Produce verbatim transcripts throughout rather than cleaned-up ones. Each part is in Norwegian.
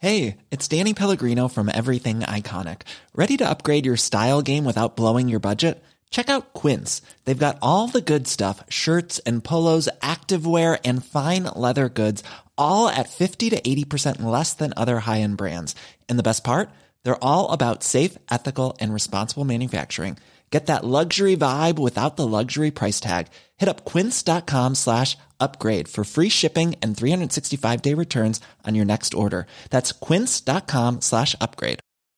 Hey, it's Danny Pellegrino from Everything Iconic. Ready to upgrade your style game without blowing your budget? Check out Quince. They've got all the good stuff, shirts and polos, activewear, and fine leather goods, all at fifty to eighty percent less than other high-end brands. And the best part? They're all about safe, ethical, and responsible manufacturing. Get that luxury vibe without the luxury price tag. Hit up quince.com slash upgrade for free shipping and three sixty-five day returns on your next order. That's quince.com slash upgrade.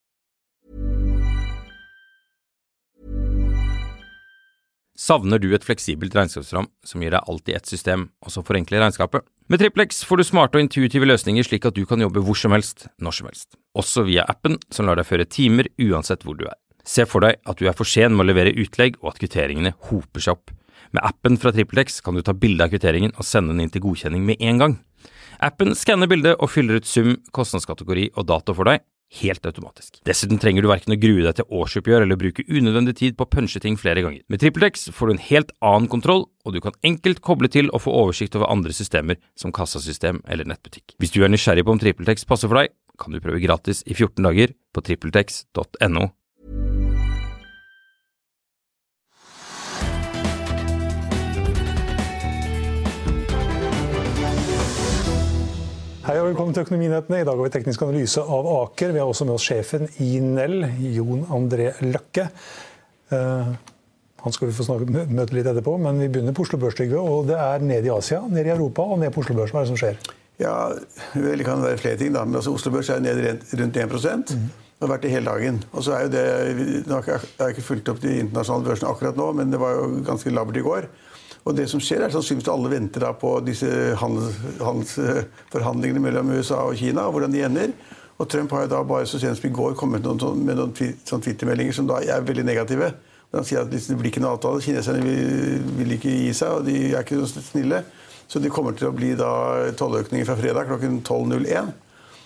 Savner du et fleksibelt regnskapsprogram som gir deg alt i ett system, og som forenkler regnskapet? Med Triplex får du smarte og intuitive løsninger slik at du kan jobbe hvor som helst, når som helst. Også via appen som lar deg føre timer uansett hvor du er. Se for deg at du er for sen med å levere utlegg og at kvitteringene hoper seg opp. Med appen fra Triplex kan du ta bilde av kvitteringen og sende den inn til godkjenning med en gang. Appen skanner bildet og fyller ut sum, kostnadskategori og dato for deg, helt automatisk. Dessuten trenger du hverken å grue deg til årsoppgjør eller bruke unødvendig tid på å punche ting flere ganger. Med Triplex får du en helt annen kontroll, og du kan enkelt koble til og få oversikt over andre systemer som kassasystem eller nettbutikk. Hvis du er nysgjerrig på om Triplex passer for deg, kan du prøve gratis i fjorten dager på trippeltex punktum no. Hei og velkommen til Økonominyhetene. I dag har vi teknisk analyse av Aker. Vi har også med oss sjefen i Nell, Jon André Løkke. Uh, han skal vi få snakke, møte litt etterpå, men vi begynner på Oslo Børs, Trygve, og det er ned i Asia, ned i Europa og ned på Oslo Børs. Hva er det som skjer? Ja, vel, det kan være flere ting da, men altså Oslo Børs er ned rundt en prosent. Mm. Det har vært det hele dagen. Og så er jo det, nå har jeg ikke fulgt opp de internasjonale børsene akkurat nå, men det var jo ganske labert i går. Og det som skjer er sannsynligvis at alle venter da på disse handels, handelsforhandlingene mellom U S A og Kina, og hvordan de ender. Og Trump har jo da bare så sent som i går kommet med noen, med noen Twitter-meldinger som da er veldig negative. Han sier at det blir ikke noen avtale, kineserne vil, vil ikke gi seg, og de er ikke så snille. Så det kommer til å bli da tolløkninger fra fredag klokken tolv null en.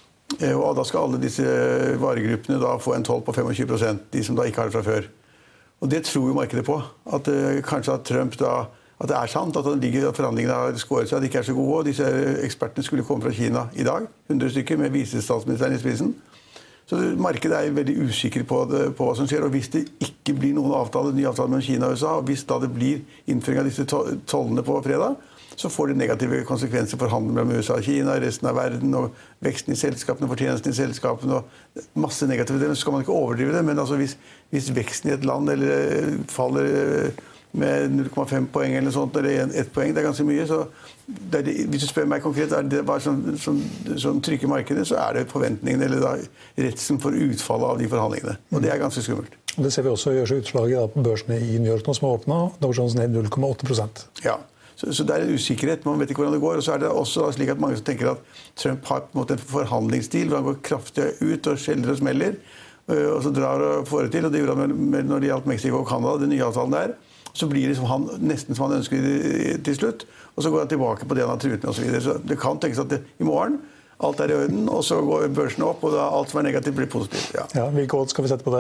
Og da skal alle disse varegruppene da få en toll på tjuefem prosent, de som da ikke har det fra før. Og det tror jo markedet på, at uh, kanskje at Trump da at det er sant, at, det ligger, at forhandlingene har skåret seg, at de ikke er så gode, og disse ekspertene skulle komme fra Kina i dag, hundre stykker med visestatsministeren i spissen. Så det, markedet er veldig usikker på, det, på hva som skjer, og hvis det ikke blir noen avtale, ny avtale mellom Kina og U S A, og hvis da det blir innføring av disse tollene på fredag, så får det negative konsekvenser for handel mellom U S A og Kina, resten av verden, og veksten i selskapene, fortjenesten i selskapene, og masse negative deler. Så skal man ikke overdrive det, men altså hvis, hvis veksten i et land eller faller med null komma fem poeng eller sånt, eller ett poeng, det er ganske mye, så det det, hvis du spør meg konkret, er det bare som, som, som trykker markedet, så er det forventningene, eller da redselen for utfallet av de forhandlingene. Og det er ganske skummelt. Og det ser vi også gjør seg utslaget da, på børsene i New York nå, som har åpnet, Dow Jones ned null komma åtte prosent. Ja, så, så det er en usikkerhet, man vet ikke hvordan det går, og så er det også slik at mange som tenker at Trump har på en måte en forhandlingsstil, hvor han går kraftig ut og skjeller og smeller, og så drar og får det til, og det gjorde han med, når det gjaldt Mexico og Canada, den nye avtalen der, så blir det liksom han, nesten som han ønsker til slutt, og så går han tilbake på det han har truet med og så videre. Så det kan tenkes at det, i morgen, alt er i orden, og så går børsen opp, og da alt som er negativt blir positivt. Ja, ja hvilke odds skal vi sette på det?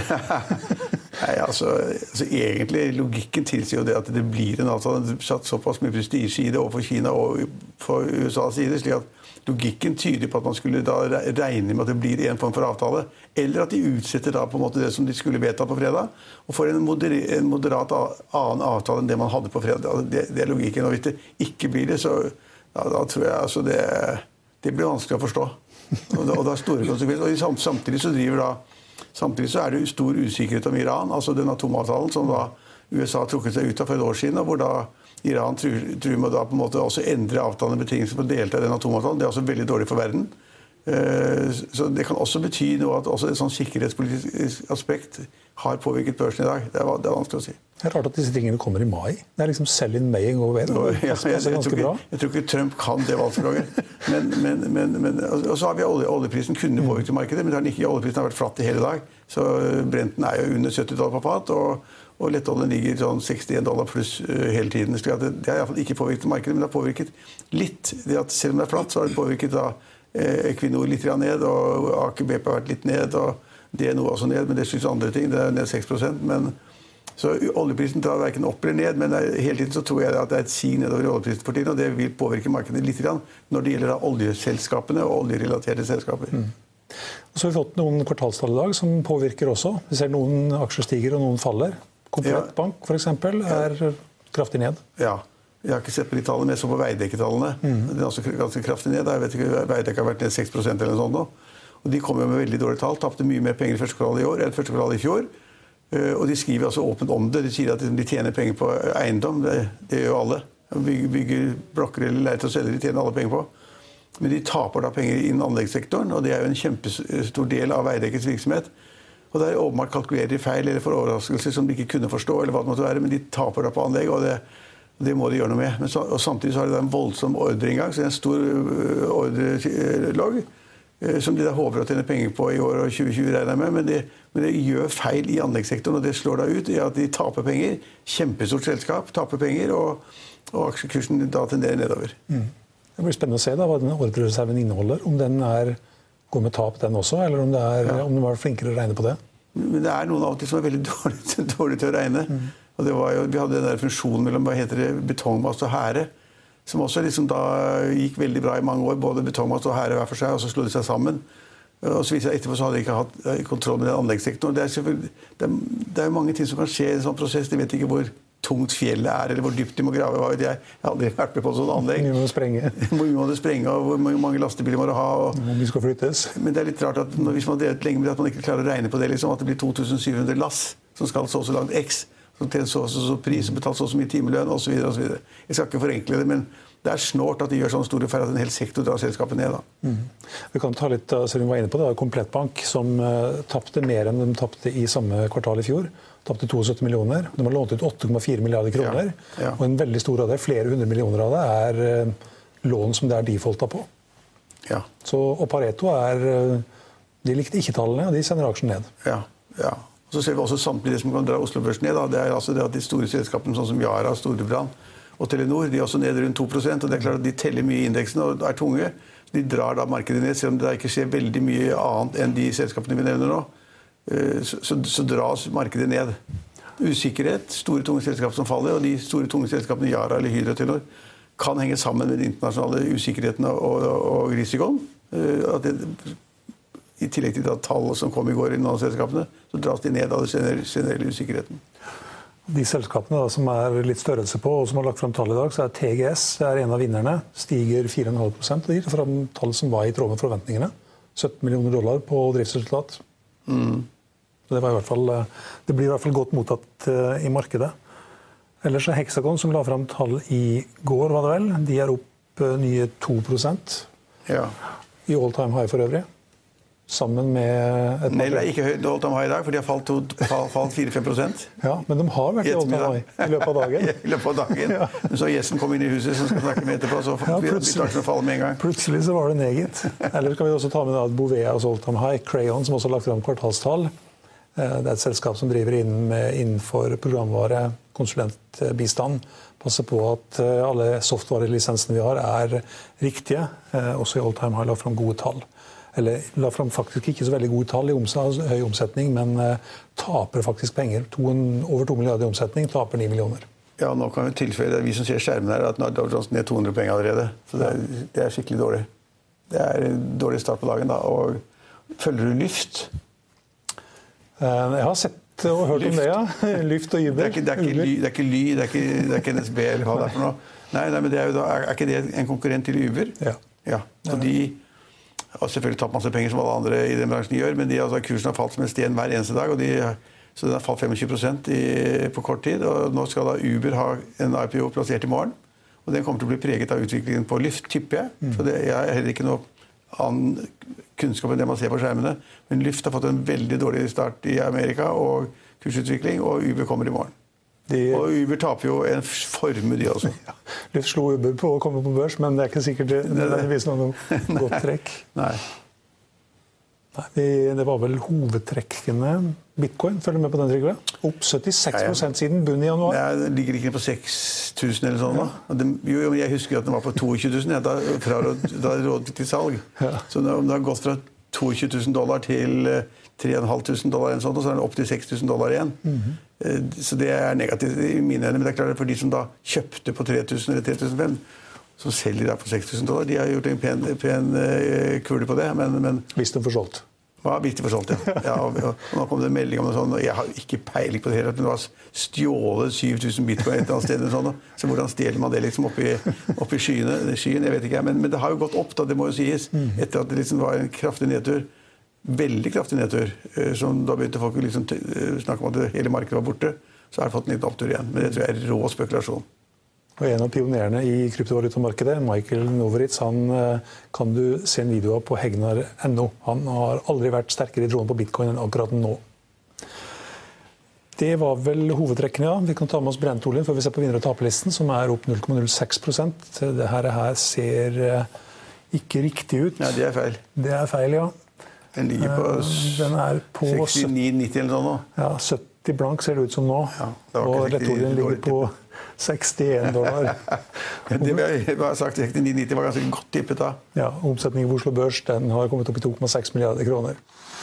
Nei, altså, altså egentlig, logikken tilsier jo det at det blir en avtale, det er satt såpass mye prestige i det overfor Kina og for U S A's side, slik at logikken tyder på at man skulle da regne med at det blir en form for avtale, eller at de utsetter da på en måte det som de skulle vedta på fredag, og får en, moder en moderat annen avtale enn det man hadde på fredag. Det, det er logikken, og hvis det ikke blir det, så ja, da tror jeg altså det, det blir vanskelig å forstå. Og det, og det er store konsekvenser. Og samtidig så driver da Samtidig så er det stor usikkerhet om Iran, altså den atomavtalen som da U S A har trukket seg ut av for et år siden, og hvor da Iran tror, tror med da på en måte også endre avtalene betingelser for å delta i den atomavtalen. Det er også veldig dårlig for verden. Så det kan også bety noe at også et sånn sikkerhetspolitisk aspekt har påvirket børsen i dag. Det er, det er vanskelig å si. Det er rart at disse tingene kommer i mai. Det er liksom sell in May and go away. Det ja, jeg, jeg, jeg, tror ikke, jeg tror ikke Trump kan det valgspråket. Men, men, men, men, og så har vi olje, oljeprisen kunne påvirket markedet, men den ikke, oljeprisen har vært flatt i hele dag. Så Brenten er jo under sytti dollar på fat, og, og lettoljen ligger sånn sekstien dollar pluss uh, hele tiden. Så det, det har i hvert fall ikke påvirket markedet, men det har påvirket litt. Det at selv om det er flatt, så har det påvirket da Equinor litt ned, og Aker B P har vært litt ned, og det er noe også ned, men det skyldes andre ting. Det er ned seks prosent, men Så oljeprisen drar hverken opp eller ned, men hele tiden så tror jeg at det er et sig nedover i oljeprisen for tiden, og det vil påvirke markedet litt grann når det gjelder oljeselskapene og oljerelaterte selskaper. Mm. Så har vi fått noen kvartalstall i dag som påvirker også. Vi ser noen aksjer stiger og noen faller. Komplett Bank for eksempel er kraftig ned. Ja, jeg har ikke sett på de tallene, men jeg så på Veidekke-tallene. Mm. Det er også ganske kraftig ned. Jeg vet ikke, Veidekke har vært ned seks prosent eller noe sånt nå. Og de kommer med veldig dårlige tall, tapte mye mer penger i første kvartal i år enn første kvartal i fjor. Og de skriver altså åpent om det. De sier at de tjener penger på eiendom. Det, det gjør jo alle. Bygger, bygger blokker eller leirer til å selge, de tjener alle penger på. Men de taper da penger innen anleggssektoren, og det er jo en kjempestor del av Veidekkes virksomhet. Og der åpenbart kalkulerer de feil eller får overraskelser som de ikke kunne forstå, eller hva det måtte være, men de taper da på anlegg, og det, det må de gjøre noe med. Men så, og samtidig så har de da en voldsom ordreinngang, så det er en stor ordrelogg, som de da håper å tjene penger på i år og tjue tjue regner med, men det, men det gjør feil i anleggssektoren, og det slår da ut i at de taper penger. Kjempestort selskap, taper penger, og, og aksjekursen da tenderer nedover. Mm. Det blir spennende å se da, hva den ordrereserven inneholder, om den er, går med tap den også, eller om, det er, ja. om de var flinkere å regne på det. Men det er noen av de som er veldig dårlige, dårlige til å regne. Mm. Og det var jo, vi hadde den der funksjonen mellom hva heter det, betongmast og hære, som også liksom da gikk veldig bra i mange år, både betongmast og hære hver for seg, og så slo de seg sammen. Og så viser jeg etterpå så hadde de ikke hatt kontroll med den anleggssektoren. Det er selvfølgelig, det er, det er jo mange ting som kan skje i en sånn prosess. De vet ikke hvor tungt fjellet er, eller hvor dypt de må grave. Jeg har aldri vært med på sånn anlegg. Hvor mye må det sprenge? Hvor mye må det sprenge, og hvor mange lastebiler må det ha. Og... Hvor mye skal flyttes? Men det er litt rart at når, hvis man har drevet lenge med at man ikke klarer å regne på det, liksom, at det blir to tusen syv hundre lass som skal så så langt X, som tjener så så, så pris, og betaler så så mye timelønn, og så videre, og så videre. Jeg skal ikke forenkle det, men det er snårt at de gjør sånne store feil at en hel sektor drar selskapet ned. Da. Mm. Vi kan ta litt, som vi var inne på, det var Komplett Bank som uh, tappte mer enn de tappte i samme kvartal i fjor. Tappte syttito millioner. De har lånt ut åtte komma fire milliarder kroner. Ja, ja. Og en veldig stor av det, flere hundre millioner av det, er uh, lån som det er defaulta på. Ja. Så, og Pareto er uh, de likte ikke tallene, og de sender aksjen ned. Ja, ja. Og så ser vi også samtidig det som kan dra Oslo Børs ned. Da. Det er altså det at de store selskapene, sånn som Yara, Storebrand og Telenor, de er også ned rundt to prosent, og det er klart at de teller mye i indeksen og er tunge. De drar da markedet ned, selv om det ikke skjer veldig mye annet enn de selskapene vi nevner nå. Så, så, så dras markedet ned. Usikkerhet, store tunge selskap som faller, og de store tunge selskapene Yara eller Hydro og Telenor kan henge sammen med den internasjonale usikkerheten og, og, og risikoen. At det, I tillegg til det tallet som kom i går i noen av selskapene, så dras de ned av den generelle usikkerheten. De selskapene da, som er litt størrelse på, og som har lagt frem tall i dag, så er T G S er en av vinnerne, stiger fire komma fem prosent, og gir frem tall som var i tråd med forventningene. sytten millioner dollar på driftsresultat. Mm. Det, var i hvert fall, det blir i hvert fall godt mottatt uh, i markedet. Ellers er Hexagon, som la frem tall i går, var det vel, de er opp uh, nye to prosent. Ja. I all time high for øvrig. Sammen med et Nei, det er ikke høyt all time high i dag, for de har falt, falt fire til fem prosent. Ja, men de har vært i all time high i løpet av dagen. I løpet av dagen. Ja. Så gjesten kom inn i huset som skal snakke med etterpå, så ja, plutselig, vi falle med en gang. Plutselig så var det neget. Eller kan vi også ta med at Bovea og all time high, Crayon, som også har lagt frem kvartalstall. Det er et selskap som driver inn med, innenfor programvare, konsulentbistand. Passer på at alle software-lisensene vi har er riktige. Også i all time high la frem gode tall. Eller la frem faktisk ikke så veldig gode tall i omsetning, høy omsetning, men uh, taper faktisk penger. To, over to milliarder i omsetning, taper ni millioner. Ja, nå kan vi tilføye det. Vi som ser skjermen her, at nå er Dow Jones ned to hundre penger allerede. Så det er, det er skikkelig dårlig. Det er en dårlig start på dagen da. Og følger du Lyft? Uh, jeg har sett og hørt Lyft. Om det, ja. Lyft og Uber. Det er ikke, det er ikke, ly, det er ikke Ly, det er ikke, det er ikke N S B eller hva det er for noe. Nei, nei men det er, jo da, er, er ikke det en konkurrent til Uber? Ja. Ja, og de har selvfølgelig tatt masse penger som alle andre i den bransjen gjør, men de, altså, kursen har falt som en sten hver eneste dag, og de, så den har falt femogtjue prosent i, på kort tid. Og nå skal da Uber ha en I P O plassert i morgen, og den kommer til å bli preget av utviklingen på Lyft, tipper jeg. Mm. Så det er heller ikke noe annen kunnskap enn det man ser på skjermene. Men Lyft har fått en veldig dårlig start i Amerika og kursutvikling, og Uber kommer i morgen. De... Og Uber taper jo en formue, de også. Ja. Lyft slo Uber på å komme på børs, men det er ikke sikkert det, det, det viser noe godt trekk. Nei. Nei, det var vel hovedtrekkene. Bitcoin, følger med på den, Trygve? Opp syttiseks prosent siden bunn i januar. Ja, det ligger ikke på seks tusen eller sånn. Ja. Da. Jo, jeg husker at den var på tjue tusen, ja, da, fra, da råd til salg. Ja. Så om det har gått fra tjueto tusen dollar til tre tusen fem hundre dollar, en sånn, og så er den opp til seks tusen dollar igjen. Mm-hmm. Så det er negativt i mine øyne, men det er klart for de som da kjøpte på tre tusen eller tre tusen fem hundre, som selger der på seks tusen dollar, de har gjort en pen, pen kule på det. Men, men hvis de får solgt. Ja, hvis de får solgt, ja. ja og, og, og nå kom det en melding om det sånn, og jeg har ikke peiling på det hele, at det var stjålet syv tusen bitcoin et eller annet sted, eller sånn, så hvordan stjeler man det liksom oppi, oppi skyene, skyen, jeg vet ikke, men, men det har jo gått opp, da, det må jo sies, etter at det liksom var en kraftig nedtur, veldig kraftig nedtur, som da begynte folk liksom snakke om at hele markedet var borte, så har det fått en liten opptur igjen, men det tror jeg er rå spekulasjon. Og en av pionerene i kryptovalutamarkedet, Michael Novoritz, han kan du se en video av på Hegnar punktum no. Han har aldri vært sterkere i troen på bitcoin enn akkurat nå. Det var vel hovedtrekkene, ja. Vi kan ta med oss brentoljen før vi ser på vinner- og taperlisten, som er opp null komma null seks prosent. Dette her ser ikke riktig ut. Ja, det er feil. Det er feil, ja. Den ligger på, Den er på sekstini nitti eller sånn nå. Ja, sytti blank ser det ut som nå. Ja, og lettoljen ligger på sekstien dollar. Det vi har sagt, sekstini nitti var ganske godt tippet da. Ja, omsetningen på Oslo Børs den har kommet opp i to komma seks milliarder kroner.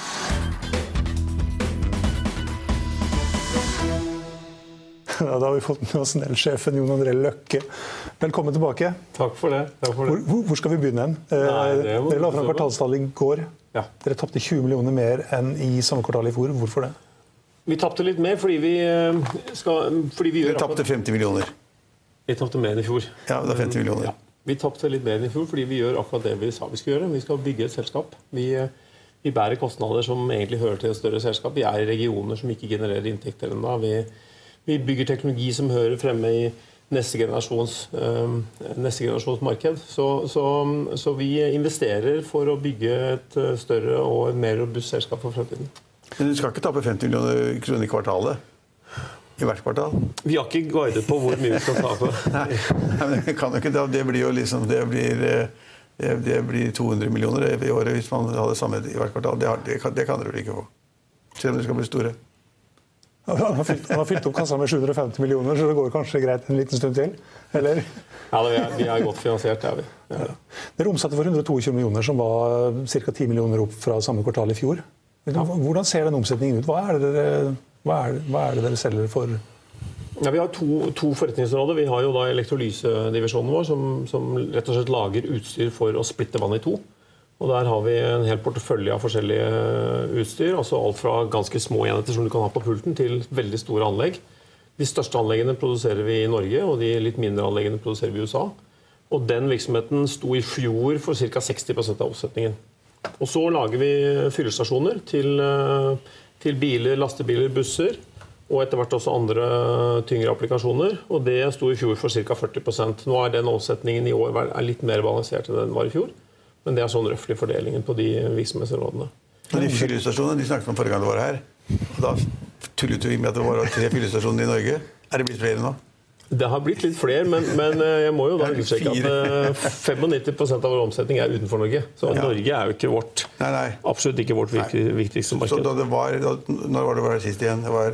Ja, da har vi fått med oss Nell-sjefen Jon André Løkke. Velkommen tilbake. Takk for det. Takk for det. Hvor, hvor skal vi begynne? Nei, Dere la fram kvartalstallet i går. Ja. Dere tappte tjue millioner mer enn i samme kvartal i fjor. Hvorfor det? Vi tappte litt mer fordi vi skal... Fordi vi Dere tappte femti millioner. Vi tappte mer enn i fjor. Ja, det er femti millioner. Ja. Vi tappte litt mer enn i fjor fordi vi gjør akkurat det vi sa vi skal gjøre. Vi skal bygge et selskap. Vi, vi bærer kostnader som egentlig hører til et større selskap. Vi er i regioner som ikke genererer inntekter enda. Vi, vi bygger teknologi som hører fremme i neste generasjons, um, neste generasjons marked. Så, så, så vi investerer for å bygge et større og et mer robust selskap for fremtiden. Men du skal ikke tappe femti millioner kroner i kvartalet? I hvert kvartal? Vi har ikke guidet på hvor mye vi skal tape. Nei, men det kan jo ikke. Det blir jo liksom, det blir, det, det blir to hundre millioner i året hvis man har det samme i hvert kvartal. Det, det, kan, det kan dere ikke få. Selv om dere skal bli store. Han har, fylt, han har fylt opp kassa med sju hundre og femti millioner, så det går kanskje greit en liten stund til? Eller? Ja, vi er, vi er godt finansiert, det er vi. Ja. Dere omsatte for hundre og tjueto millioner, som var ca. ti millioner opp fra samme kvartal i fjor. Hvordan ser den omsetningen ut? Hva er det dere, hva er, hva er det dere selger for? Ja, vi har to, to forretningsområder. Vi har jo da elektrolysedivisjonen vår, som, som rett og slett lager utstyr for å splitte vann i to. Og der har vi en hel portefølje av forskjellige utstyr, altså alt fra ganske små enheter som du kan ha på pulten, til veldig store anlegg. De største anleggene produserer vi i Norge, og de litt mindre anleggene produserer vi i U S A. Og den virksomheten sto i fjor for ca. seksti prosent av oppsetningen. Og så lager vi fyllestasjoner til, til biler, lastebiler, busser, og etter hvert også andre tyngre applikasjoner. Og det sto i fjor for ca. førti prosent. Nå er den oppsetningen i år er litt mer balansert enn den var i fjor. Men det er sånn røffelig fordelingen på de virksomhetsområdene. De fyllestasjonene de snakket om forrige gang det var her, og da tullet vi med at det var tre fyllestasjoner i Norge. Er det blitt flere nå? Det har blitt litt flere, men, men jeg må jo da understreke at nittifem prosent av vår omsetning er utenfor Norge. Så ja. Norge er jo ikke vårt, nei, nei. absolutt ikke vårt viktigste marked. Så da det var, da, når var det var sist igjen? Det var...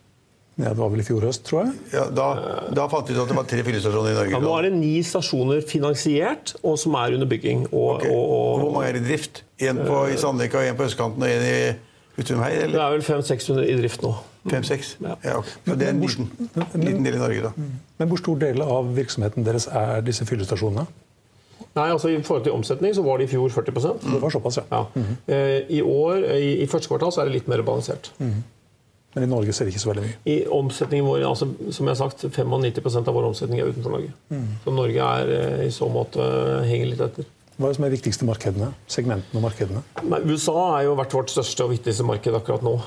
Ja, det var vel i fjor høst, tror jeg. Ja, da, da fant vi ut at det var tre fyllestasjoner i Norge. Ja, nå er det ni stasjoner finansiert, og som er under bygging. Og, okay. og, og, og hvor mange er i drift? En på, i Sandvika, en på Østkanten og en i Utum her? Eller? Det er vel fem til seks hundre i drift nå. fem til seks? Ja. Ja, okay. Så det er en liten, liten del i Norge da. Men hvor stor del av virksomheten deres er disse fyllestasjonene? Nei, altså I forhold til omsetning så var det i fjor førti prosent. Det var såpass, ja. ja. Mm-hmm. I år, i, i første kvartal, så er det litt mer balansert. Mm-hmm. Men i Norge ser det ikke så veldig mye. I omsetningen vår, altså, som jeg har sagt, nittifem prosent av vår omsetning er utenfor Norge. Mm. Så Norge er i så måte henger litt etter. Hva er det som er viktigste markedene? Segmentene og markedene? Nei, U S A er jo vært vårt største og viktigste marked akkurat nå,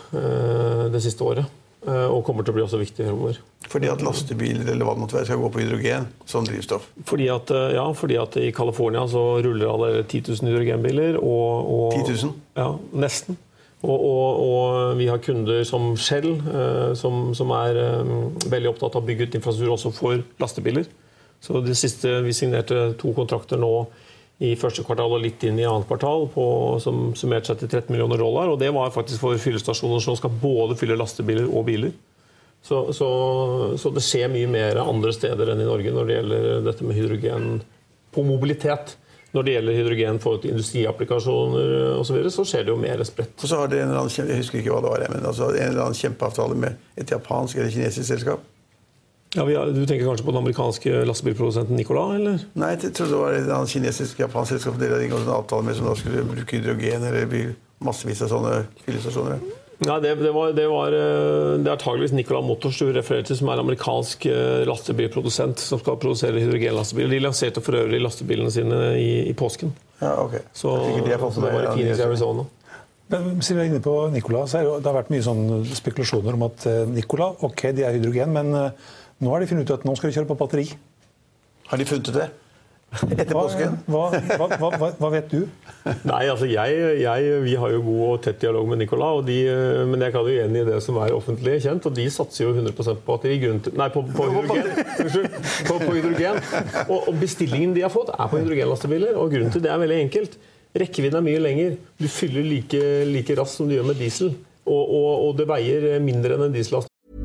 det siste året. Og kommer til å bli også viktig fremover. Fordi at lastebiler eller hva det måtte være skal gå på hydrogen som drivstoff? Fordi at, ja, fordi at i California så ruller alle ti tusen hydrogenbiler. Og, og, ti tusen? Ja, nesten. Og, og, og vi har kunder som Shell, eh, som, som er eh, veldig opptatt av å bygge ut infrastruktur også for lastebiler. Så det siste, vi signerte to kontrakter nå i første kvartal og litt inn i annet kvartal, på, som summerte seg til tretten millioner dollar. Og det var faktisk for fyllestasjoner som skal både fylle lastebiler og biler. Så, så, så det skjer mye mer andre steder enn i Norge når det gjelder dette med hydrogen på mobilitet. når det gjelder hydrogen for industriapplikasjoner og så videre, så skjer det jo mer spredt. Og så har det en eller annen, jeg husker ikke hva det var, men altså en eller annen kjempeavtale med et japansk eller kinesisk selskap. Ja, vi har, du tenker kanskje på den amerikanske lastebilprodusenten Nikola, eller? Nei, jeg trodde det var et annet kinesisk japansk selskap dere hadde inngått en avtale med som da skulle bruke hydrogen eller bli massevis av sånne fyllestasjoner. Ja, det, det, var, det, var, det er antageligvis Nikola Motors du refererer til, som er en amerikansk lastebilprodusent som skal produsere hydrogenlastebiler. De lanserte for øvrig lastebilene sine i, i påsken. Ja, ok. Så, så det var i Phoenix, Arizona. Men siden vi er inne på Nikola, så er det, det har vært mye sånn spekulasjoner om at Nikola, ok, de er hydrogen, men nå har de funnet ut at nå skal de kjøre på batteri. Har de funnet det? Etter hva, påsken? Hva, hva, hva, hva vet du? Nei, altså jeg, jeg, vi har jo god og tett dialog med Nikola, og de, men jeg kan jo igjen i det som er offentlig kjent, og de satser jo hundre prosent på batteri, til, nei, på, på hydrogen. på, på hydrogen. Og, og bestillingen de har fått er på hydrogenlastebiler, og grunnen til det er veldig enkelt. Rekkevidden er mye lenger. Du fyller like, like raskt som du gjør med diesel, og, og, og det veier mindre enn en diesellast.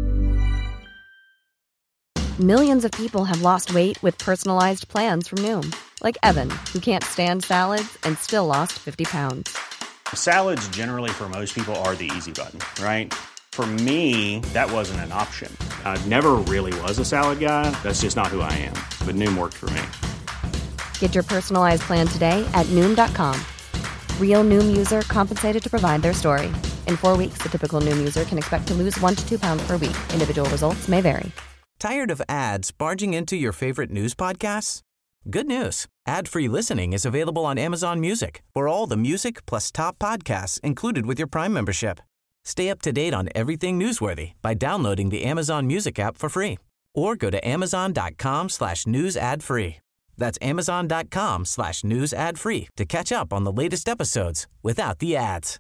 Millions of people have lost weight with personalized plans from Noom. Like Evan, who can't stand salads and still lost fifty pounds. Salads generally for most people are the easy button, right? For me, that wasn't an option. I never really was a salad guy. That's just not who I am. But Noom worked for me. Get your personalized plan today at Noom dot com. Real Noom user compensated to provide their story. In four weeks, the typical Noom user can expect to lose one to two pounds per week. Individual results may vary. Tired of ads barging into your favorite news podcasts? Good news. Ad-free listening is available on Amazon Music for all the music plus top podcasts included with your Prime membership. Stay up to date on everything newsworthy by downloading the Amazon Music app for free or go to amazon.com slash news ad free. That's amazon.com slash news ad free to catch up on the latest episodes without the ads.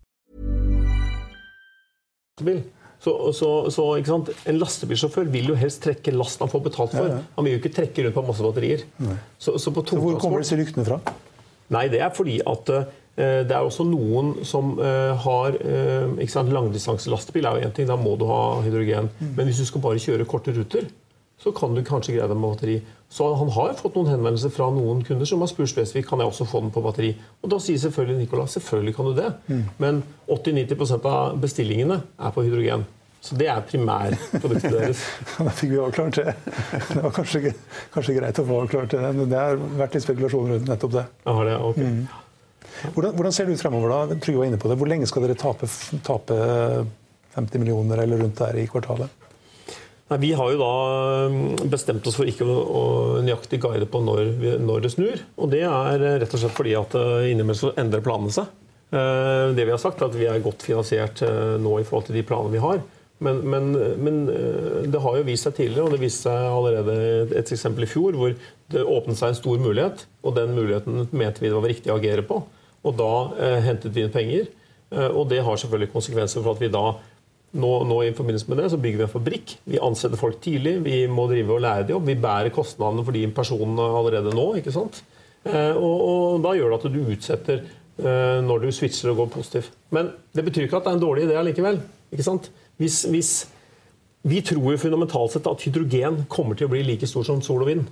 Så, så, så ikke sant? En lastebilsjåfør vil jo helst trekke last han får betalt for. Ja, ja. Han vil jo ikke trekke rundt på masse batterier. Så, så, på så hvor kommer disse ryktene fra? Nei, det er fordi at uh, det er også noen som uh, har uh, ikke sant, langdistanse-lastebil er jo en ting, da må du ha hydrogen. Mm. Men hvis du skal bare kjøre korte ruter, så kan du kanskje greie det med batteri. Så han har fått noen henvendelser fra noen kunder som har spurt spesifikt, kan jeg også få den på batteri? Og da sier selvfølgelig Nikola, selvfølgelig kan du det. Mm. Men åtti til nitti prosent av bestillingene er på hydrogen. Så det er primærproduktet deres. Da fikk vi avklart det. Det var kanskje, kanskje greit å få avklart det, men det har vært litt spekulasjon rundt nettopp det. Ja, det, ok. Mm. Hvordan, hvordan ser det ut fremover da? Trygve var inne på det. Hvor lenge skal dere tape, tape femti millioner eller rundt der i kvartalet? Nei, vi har jo da bestemt oss for ikke å, å nøyaktig guide på når, vi, når det snur. Og det er rett og slett fordi at innimellom så endrer planene seg. Det vi har sagt er at vi er godt finansiert nå i forhold til de planene vi har. Men, men, men det har jo vist seg tidligere, og det viste seg allerede et eksempel i fjor, hvor det åpnet seg en stor mulighet, og den muligheten mente vi det var riktig å agere på. Og da eh, hentet vi inn penger, eh, og det har selvfølgelig konsekvenser for at vi da, nå, nå i forbindelse med det, så bygger vi en fabrikk. Vi ansetter folk tidlig, vi må drive og lære de opp, vi bærer kostnadene for de personene allerede nå, ikke sant? Eh, og, og da gjør det at du utsetter eh, når du switcher og går positivt. Men det betyr ikke at det er en dårlig idé likevel, ikke sant? Hvis, hvis, vi tror jo fundamentalt sett at hydrogen kommer til å bli like stor som sol og vind.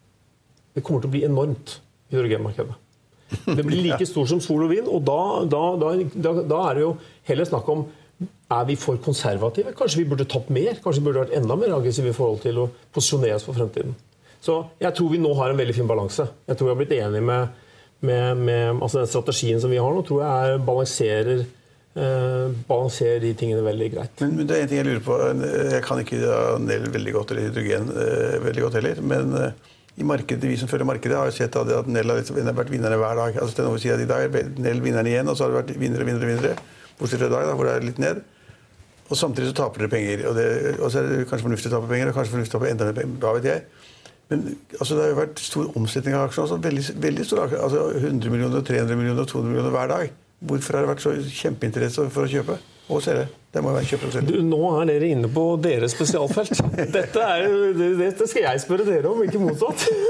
Det kommer til å bli enormt, hydrogenmarkedet. Det blir like stor som sol og vind, og da, da, da, da, da er det jo heller snakk om, er vi for konservative? Kanskje vi burde tatt mer? Kanskje vi burde vært enda mer aggressive i forhold til å posisjonere oss for fremtiden? Så jeg tror vi nå har en veldig fin balanse. Jeg tror vi har blitt enige med, med, med altså den strategien som vi har nå, tror jeg er balanserer Uh, balansere de tingene veldig greit. Men, men det er en ting jeg lurer på. Jeg kan ikke Nel veldig godt, eller hydrogen uh, veldig godt heller, men uh, i markedet, vi som følger markedet har jo sett at Nel har, liksom, har vært vinnerne hver dag. Altså, det si at i dag er Nel vinnerne igjen, og så har det vært vinnere, vinnere, vinnere, bortsett fra i dag, da, hvor det er litt ned. Og samtidig så taper dere penger. Og, det, og så er det kanskje fornuftig å tape penger, og kanskje fornuftig å tape enda mer penger. Da vet jeg. Men altså, det har jo vært stor omsetning av aksjer, altså, veldig, veldig stor aksjer. Altså hundre millioner, tre hundre millioner, to hundre millioner hver dag. Hvorfor har det vært så kjempeinteresse for å kjøpe? Og selge? Det må være kjøpe og selge. Nå er dere inne på deres spesialfelt. Dette, er, dette skal jeg spørre dere om, ikke motsatt.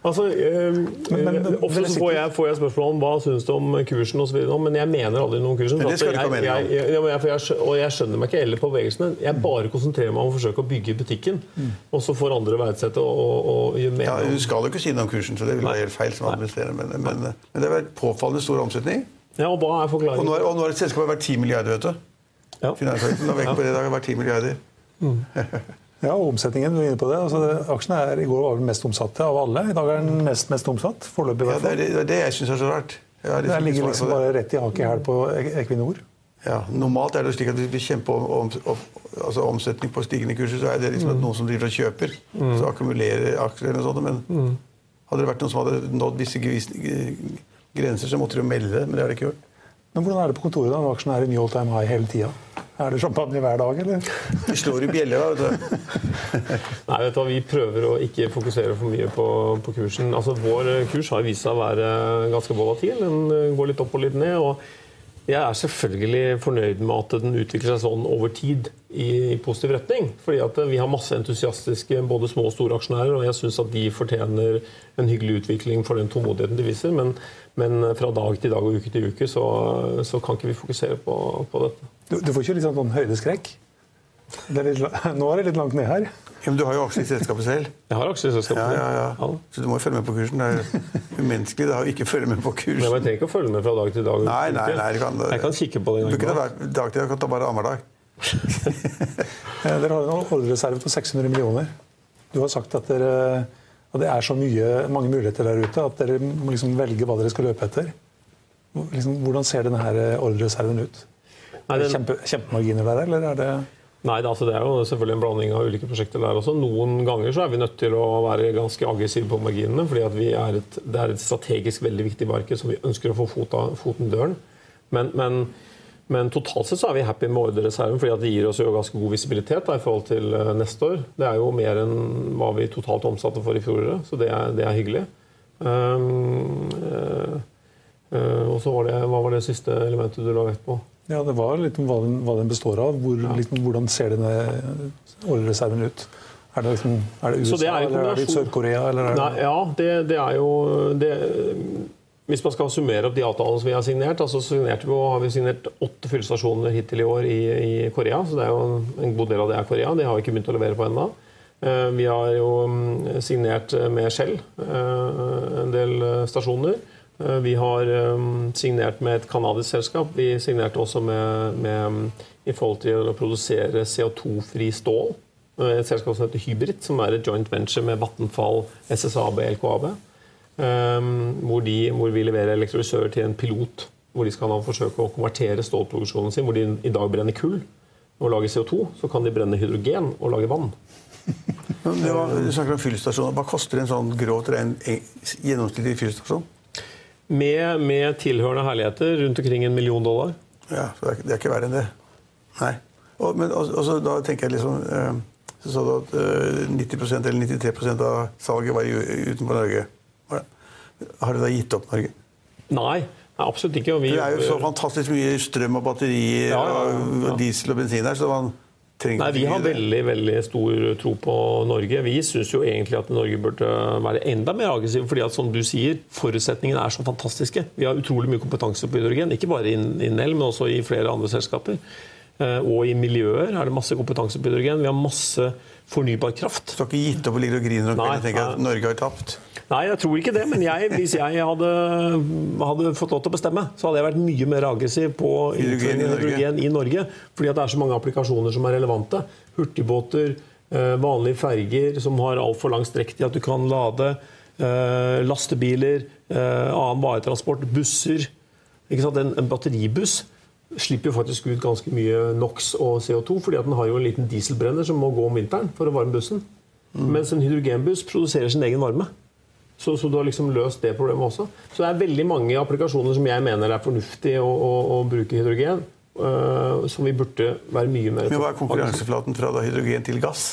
Altså, eh, men, men, ofte så får jeg, får jeg spørsmål om hva synes du om kursen og så videre, men jeg mener aldri noe om kursen. Men det skal du ikke mene om. Jeg, jeg, jeg, jeg, og jeg skjønner meg ikke heller på bevegelsene. Jeg bare konsentrerer meg om å forsøke å bygge butikken, mm. og så får andre verdsette og, og, og gjøre mer. Ja, du skal jo ikke si noe om kursen, så det vil være helt feil som administrerer, men, men, men det har vært påfallende stor omsetning. Ja, og hva er forklaringen? Og nå er, og nå er et selskap vært ti milliarder, vet du. Ja. Finansvekten har vekk på det i dag har vært ti milliarder. Mm. Ja, og omsetningen, du er inne på det. Altså, det aksjene er i går var den mest omsatte av alle. I dag er den mest, mest omsatt, foreløpig i hvert fall. Ja, det er det jeg synes er så rart. Ja, det, det ligger liksom bare rett i haket her på Equinor. Ja, normalt er det slik at hvis vi kjemper om, om, om altså omsetning på stigende kurser, så er det liksom mm. noen som driver og kjøper, mm. så akkumulerer aksjer eller noe sånt, men mm. hadde det vært noen som hadde nådd visse grenser, så måtte de jo melde det, men det har de ikke gjort. Men hvordan er det på kontoret da, når aksjen er i new all time high hele tiden? Er det champagne hver dag, eller? Vi slår i bjelle, da, vet du. Nei, vet du hva, vi prøver å ikke fokusere for mye på, på kursen. Altså, vår kurs har vist seg å være ganske volatil. Den går litt opp og litt ned, og jeg er selvfølgelig fornøyd med at den utvikler seg sånn over tid i positiv retning. Fordi at vi har masse entusiastiske både små og store aksjonærer, og jeg synes at de fortjener en hyggelig utvikling for den tålmodigheten de viser. Men, men fra dag til dag og uke til uke så, så kan ikke vi fokusere på, på dette. Du, du får ikke litt sånn høydeskrekk? Det er litt, nå er det litt langt ned her. Ja, men du har jo aksjer i selskapet selv. Jeg har aksjer i selskapet selv. Ja, ja, ja. Så du må jo følge med på kursen. Det er umenneskelig da, å ikke følge med på kursen. Men jeg trenger ikke å følge med fra dag til dag. Nei, nei, nei. Du kan, jeg kan kikke på det. Du kan ta dag til dag, kan ta bare annenhver dag. Ja, dere har en ordrereserve på seks hundre millioner. Du har sagt at, dere, at det er så mye, mange muligheter der ute at dere må liksom velge hva dere skal løpe etter. Liksom, hvordan ser denne her ordrereserven ut? Nei, den... Kjempe, kjempemarginer der, eller er det... Nei, altså det er jo selvfølgelig en blanding av ulike prosjekter der også. Noen ganger så er vi nødt til å være ganske aggressive på marginene, fordi at vi er et, det er et strategisk veldig viktig marked som vi ønsker å få fota, foten i døren. Men, men, men totalt sett så er vi happy med ordrereserven, fordi at det gir oss jo ganske god visibilitet da, i forhold til uh, neste år. Det er jo mer enn hva vi totalt omsatte for i fjor, så det er, det er hyggelig. Um, uh, uh, og så var det, hva var det siste elementet du la vekt på? Ja, det var litt om hva den, hva den består av. Hvor, ja. liksom, hvordan ser denne ordrereserven ut? Er det, liksom, er det U S A, det er eller er det Sør-Korea? Eller er det... Nei, ja, det, det er jo... Det, hvis man skal summere opp de avtalene som vi har signert, altså signerte vi, har vi signert åtte fyllestasjoner hittil i år i, i Korea, så det er jo en god del av det er Korea. Det har vi ikke begynt å levere på enda. Vi har jo signert med Shell en del stasjoner. Vi har um, signert med et kanadisk selskap. Vi signerte også med, med, i forhold til å produsere C O to-fri stål. Et selskap som heter Hybrid, som er et joint venture med Vattenfall, S S A B, L K A B. Um, hvor, de, hvor vi leverer elektrolysører til en pilot, hvor de skal forsøke å konvertere stålproduksjonen sin, hvor de i dag brenner kull og lager C O to, så kan de brenne hydrogen og lage vann. Det var, du snakker om fyllestasjoner. Hva koster en sånn gråt ren gjennomsnittlig fyllestasjon? Med, med tilhørende herligheter rundt omkring en million dollar. Ja, så det er, det er ikke verre enn det. Nei. Og, men og, og så da tenker jeg liksom, eh, så sa du at eh, nitti prosent eller nittitre prosent av salget var utenfor Norge. Har du da gitt opp Norge? Nei, absolutt ikke. Vi, det er jo så fantastisk mye strøm og batterier ja, ja, ja. og diesel og bensin her, så man... Nei, vi har veldig, veldig stor tro på Norge. Vi synes jo egentlig at Norge burde være enda mer aggressiv, fordi at som du sier, forutsetningene er så fantastiske. Vi har utrolig mye kompetanse på hydrogen, ikke bare i Nel, men også i flere andre selskaper. Og i miljøer er det masse kompetanse på hydrogen. Vi har masse fornybar kraft. Du har ikke gitt opp og ligger og griner og tenker at Norge har tapt? Nei, jeg tror ikke det, men jeg, hvis jeg hadde, hadde fått lov til å bestemme, så hadde jeg vært mye mer aggressiv på hydrogen i, hydrogen i Norge, fordi at det er så mange applikasjoner som er relevante. Hurtigbåter, vanlige ferger som har alt for lang strekk til at du kan lade, lastebiler, annen varetransport, busser. Ikke sant? En, en batteribuss slipper jo faktisk ut ganske mye NOx og C O to, fordi at den har jo en liten dieselbrenner som må gå om vinteren for å varme bussen. Mm. Mens en hydrogenbuss produserer sin egen varme. Så, så du har liksom løst det problemet også. Så det er veldig mange applikasjoner som jeg mener er fornuftig å, å, å bruke hydrogen, uh, som vi burde være mye mer... Men hva er konkurranseflaten fra da hydrogen til gass?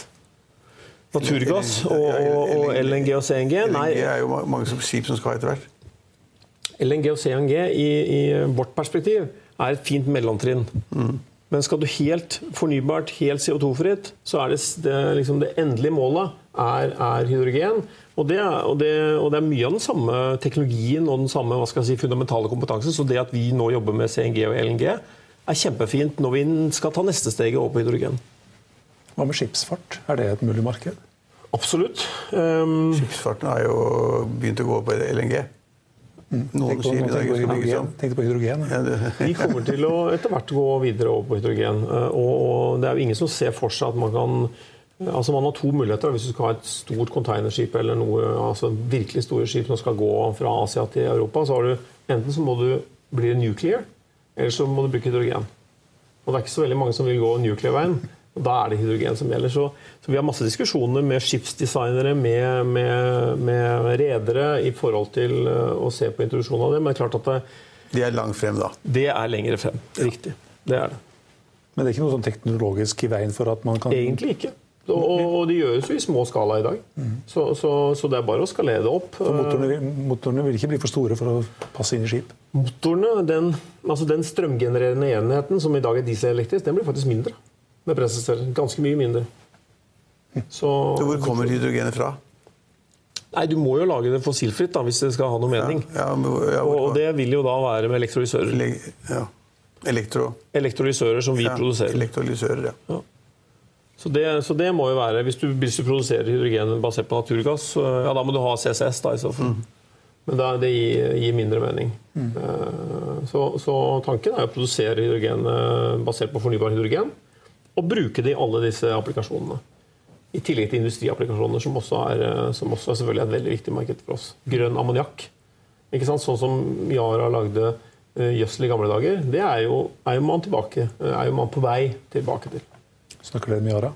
Naturgass og, og, og L N G og C N G? L N G er jo mange skip som skal ha etter hvert. L N G og C N G i, i vårt perspektiv er et fint mellomtrinn. Mm. Men skal du helt fornybart, helt C O to-fritt, så er det, det, liksom det endelige målet er, er hydrogen. Og det, og, det, og det er mye av den samme teknologien og den samme hva skal jeg si, fundamentale kompetansen. Så det at vi nå jobber med C N G og L N G er kjempefint når vi skal ta neste steget over på hydrogen. Hva med skipsfart? Er det et mulig marked? Absolutt. Um, Skipsfarten har jo begynt å gå på L N G. Noen skip i dag skal bygges om. Tenkte på hydrogen. Ja, det... Vi kommer til å etter hvert gå videre over på hydrogen. Og, og det er jo ingen som ser for seg at man kan... Altså man har to muligheter hvis du skal ha et stort containerskip eller noe, altså virkelig store skip som skal gå fra Asia til Europa, så har du enten så må du bli nuclear, eller så må du bruke hydrogen. Og det er ikke så veldig mange som vil gå nuclear-veien, og da er det hydrogen som gjelder. Så, så vi har masse diskusjoner med skipsdesignere, med, med, med redere i forhold til å se på introduksjonen av det, men det er klart at det, det er langt frem da. Det er lengre frem, riktig. Det er det. Men det er ikke noe sånn teknologisk i veien for at man kan... Egentlig ikke. Og, og de gjøres jo i små skala i dag. Mm. Så, så, så det er bare å skalere det opp. Motorene, motorene vil ikke bli for store for å passe inn i skip? Motorene, den, altså den strømgenererende enheten som i dag er dieselelektrisk, den blir faktisk mindre med brenselsceller. Ganske mye mindre. Så, Hvor kommer hydrogenet fra? Nei, du må jo lage det fossilfritt da, hvis det skal ha noe mening. Ja, ja, ja, og, og det vil jo da være med elektrolysører. Le, ja. Elektro. Elektrolysører som vi ja, produserer. Elektrolysører, ja. ja. Så det, så det må jo være, hvis du, hvis du produserer hydrogen basert på naturgass, ja, da må du ha C C S da i så fall. Mm. Men da, det gir, gir mindre mening. Mm. Så, så tanken er å produsere hydrogen basert på fornybar hydrogen, og bruke det i alle disse applikasjonene. I tillegg til industriapplikasjoner, som også er, som også er selvfølgelig et veldig viktig marked for oss. Grønn ammoniakk. Ikke sant? Sånn som Yara lagde gjødsel i gamle dager, det er jo, er jo man tilbake, er jo man på vei tilbake til. Snakker dere med Yara?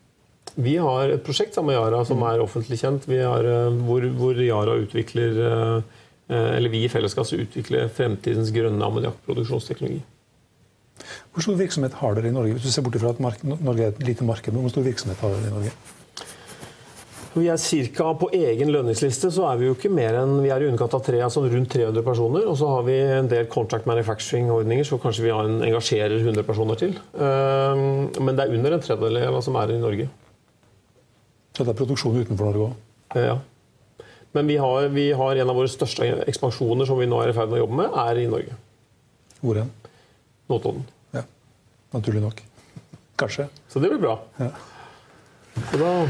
Vi har et prosjekt sammen med Yara som er offentlig kjent. Vi har, hvor, hvor Yara utvikler, eller vi i fellesskap utvikler fremtidens grønne ammoniakkproduksjonsteknologi. Hvor stor virksomhet har dere i Norge? Hvis du ser bort fra at Norge er et lite marked, hvor stor virksomhet har dere i Norge? Vi er cirka på egen lønningsliste, så er vi jo ikke mer enn, vi er i underkant av tre, altså rundt tre hundre personer, og så har vi en del contract manufacturing-ordninger, så kanskje vi har en, engasjerer hundre personer til. Men det er under en tredjedel som er i Norge. Så det er produksjon utenfor Norge også? Ja. Men vi har, vi har en av våre største ekspansjoner som vi nå er i ferd med å jobbe med, er i Norge. Hvor hen? Notodden. Ja, naturlig nok. Kanskje. Så det blir bra. Ja. Så da...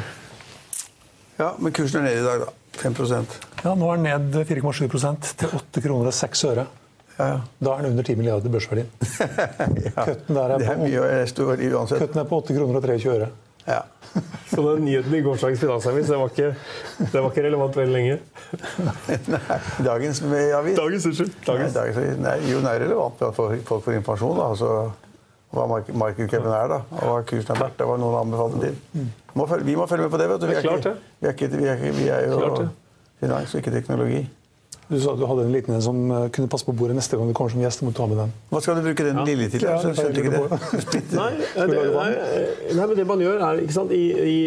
Ja, men kursen er ned i dag da, fem prosent. Ja, nå er den ned fire komma sju prosent til åtte kroner og seks øre. Ja, ja. Da er den under ti milliarder børsverdien. ja, Køtten der er, det er på, mye stor verdi uansett. Køtten er på åtte kroner og treogtjue øre. Ja. Så den nyheten i gårsdagens Finansavis, det var ikke, det var ikke relevant veldig lenge. Nei, dagens avis. Dagens, unnskyld. Dagens. Nei, dagens, nei, jo, det er relevant for at folk får informasjon da, altså hva markedcapen er da, og hva kursen er verdt, det var noen anbefalte til. Må følge, vi må følge med på det, vet du. Vi er, ikke, vi er, ikke, vi er, ikke, vi er jo finans og ikke teknologi. Du sa at du hadde en liten en som kunne passe på bordet neste gang du kommer som gjest, og må ta med den. Hva skal du bruke den ja. lille til? Ja, så skjønte ikke det. nei, det, nei, nei, men det man gjør er, ikke sant, i, i,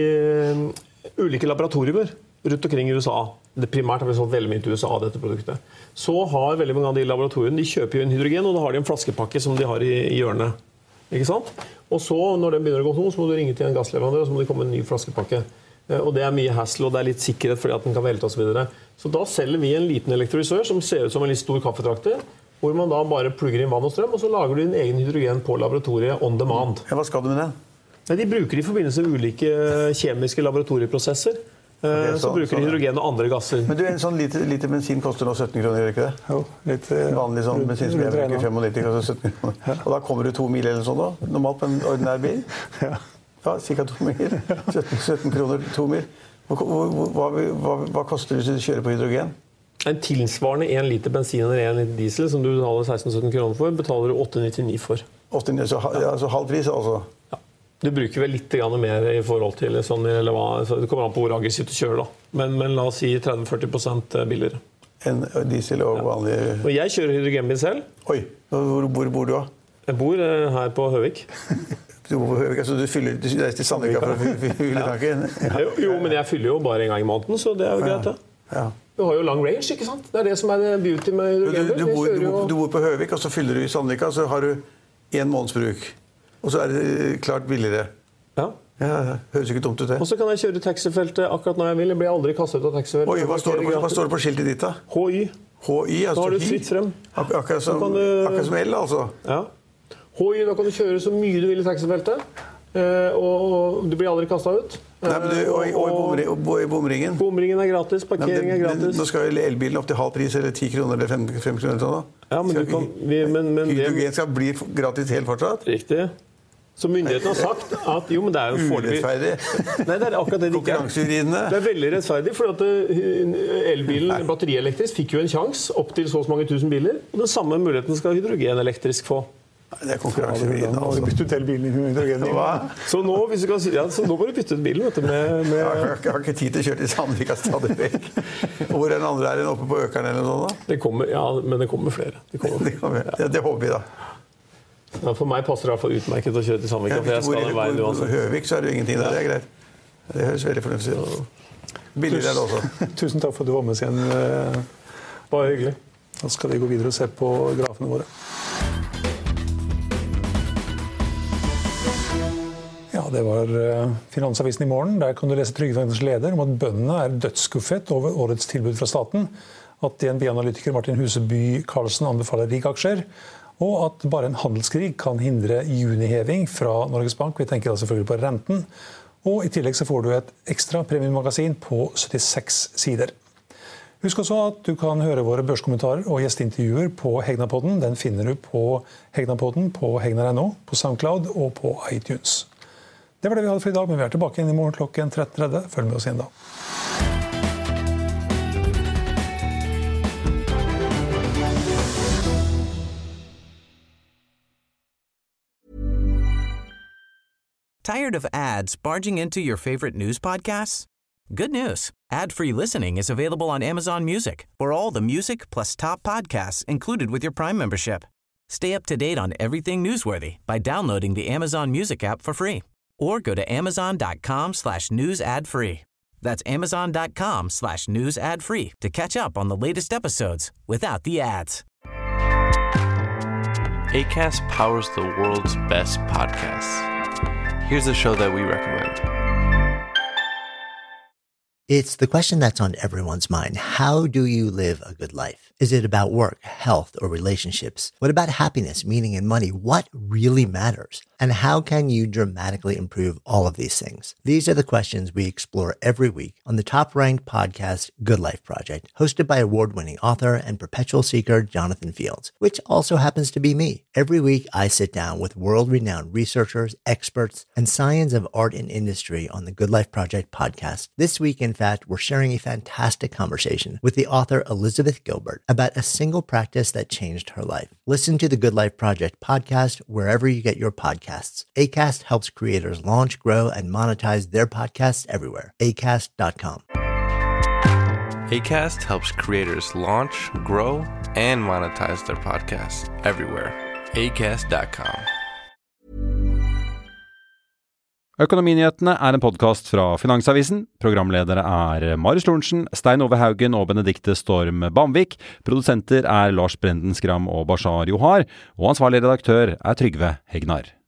i ulike laboratorier rundt omkring i U S A, det primært har vi solgt veldig mye til U S A dette produktet, så har veldig mange av de laboratoriene, de kjøper jo en hydrogen, og da har de en flaskepakke som de har i, i hjørnet. Ikke sant? Og så, når den begynner å gå tom, så må du ringe til en gassleverandør, og så må det komme en ny flaskepakke. Og det er mye hassle, og det er litt sikkerhet fordi at den kan velte og så videre. Så da selger vi en liten elektrolysør som ser ut som en litt stor kaffetrakter, hvor man da bare plugger inn vann og strøm, og så lager du din egen hydrogen på laboratoriet on demand. Ja, hva skal du med den? Nei, de bruker i forbindelse med ulike kjemiske laboratorieprosesser. Okay, så, så bruker de hydrogen og andre gasser. Men du, en sånn lite, lite bensin koster nå sytten kroner, gjør ikke det? Jo, litt... Vanlig sånn bensin som jeg bruker femognitti koster sytten kroner. Ja. Og da kommer du to mil eller sånn da, normalt på en ordinær bil. Ja. Ja, cirka to mil. sytten, sytten kroner, to mil. Hva, hva, hva, hva koster det hvis du kjører på hydrogen? En tilsvarende en liter bensin eller en liter diesel som du betaler seksten til sytten kroner for, betaler du åtte nittini for. åtte nittini, så, ja, så halv pris altså? Ja. Du bruker vel litt mer i forhold til sånn, eller hva, så det kommer an på hvor aggressivt du kjører da. Men, men la oss si tretti til førti prosent billigere. En diesel og vanlig... Ja. Og jeg kjører hydrogenbil selv. Oi, hvor, hvor bor du da? Jeg bor her på Høvik. Du bor på Høvik, altså du fyller, du reiser til Sandvika for å fylle tanken? Ja. Jo, jo, men jeg fyller jo bare en gang i måneden, så det er jo greit det. Ja. Du har jo lang range, ikke sant? Det er det som er det beauty med hydrogenbil. Du, du, bor, du, du bor på Høvik, og så fyller du i Sandvika, så har du en månedsbruk. og så er det klart billigere. Ja. Ja, høres ikke dumt ut det. Og så kan jeg kjøre taxifeltet akkurat når jeg vil. Jeg blir aldri kastet ut av taxifeltet. Oi, hva står det på, hva står det på skiltet ditt da? H Y. H Y, altså da har du fritt frem. Ak akkurat som, du, akkurat som L, altså. Ja. H Y, da kan du kjøre så mye du vil i taxifeltet. Uh, og, og du blir aldri kastet ut. Nei, men du, og, og, og, og, og i bomringen? Bomringen er gratis, parkering Nei, er gratis. Men, nå skal jo elbilen opp til halv pris, eller ti kroner, eller fem, fem kroner sånn da. Ja, men skal, du kan... Vi, men, men, hydrogen skal bli gratis helt fortsatt? Riktig. Så myndighetene har sagt at jo, men det er jo foreløpig... Urettferdig. Nei, det er akkurat det de ikke er. Konkurranseuridende. Det er veldig rettferdig, for at elbilen, batterielektrisk, fikk jo en sjans opp til så mange tusen biler, og den samme muligheten skal hydrogenelektrisk få. Det er konkurransevriden, altså. Bytte ut hele bilen i hydrogen. Så nå, hvis du kan si, ja, så nå må du bytte ut bilen, vet du, med... med... Jeg, har, jeg har ikke tid til å kjøre til Sandvika stadig vekk. Og hvor er den andre? Er den oppe på Økeren eller noe sånt da? Det kommer, ja, men det kommer flere. Det, kommer. det, kommer, ja, det håper vi da. Ja, for meg passer det i hvert fall utmerket å kjøre til Sandvika, for jeg skal den veien uansett. Høvik så er det jo ingenting der, det er greit. Det høres veldig fornuftig ut. Billigere er det også. Tusen takk for at du var med oss igjen. Bare hyggelig. Da skal vi gå videre og se på grafene våre. Ja, det var Finansavisen i morgen. Der kan du lese Trygdebankens leder om at bøndene er dødsskuffet over årets tilbud fra staten, at D N B-analytiker Martin Huseby Karlsen anbefaler RIG-aksjer, og at bare en handelskrig kan hindre juniheving fra Norges Bank. Vi tenker da selvfølgelig på renten. Og i tillegg så får du et ekstra premiummagasin på syttiseks sider. Husk også at du kan høre våre børskommentarer og gjesteintervjuer på Hegnapodden. Den finner du på Hegnapodden på hegnar punktum no, på SoundCloud og på iTunes. Det var det vi hadde for i dag, men vi er tilbake inn i morgen klokken tretten tretti. Følg med oss igjen da. Tired of ads barging into your favorite news podcasts? Good news. Ad-free listening is available on Amazon Music for all the music plus top podcasts included with your Prime membership. Stay up to date on everything newsworthy by downloading the Amazon Music app for free or go to amazon.com slash news ad free. That's amazon.com slash news ad free to catch up on the latest episodes without the ads. Acast powers the world's best podcasts. Here's a show that we recommend. It's the question that's on everyone's mind. How do you live a good life? Is it about work, health, or relationships? What about happiness, meaning, and money? What really matters? And how can you dramatically improve all of these things? These are the questions we explore every week on the top-ranked podcast, Good Life Project, hosted by award-winning author and perpetual seeker Jonathan Fields, which also happens to be me. Every week, I sit down with world-renowned researchers, experts, and science of art and industry on the Good Life Project podcast. This week, in fact, we're sharing a fantastic conversation with the author Elizabeth Gilbert about a single practice that changed her life. Listen to the Good Life Project podcast wherever you get your podcasts. Acast helps creators launch, grow, and monetize their podcasts everywhere. acast dot com. Acast helps creators launch, grow, and monetize their podcasts everywhere. acast dot com. Økonominyhetene er en podcast fra Finansavisen. Programledere er Marius Lorentzen, Stein Ove Haugen og Benedikte Storm Bamvik. Produsenter er Lars Brenden Skram og Bashar Johar. Og ansvarlig redaktør er Trygve Hegnar.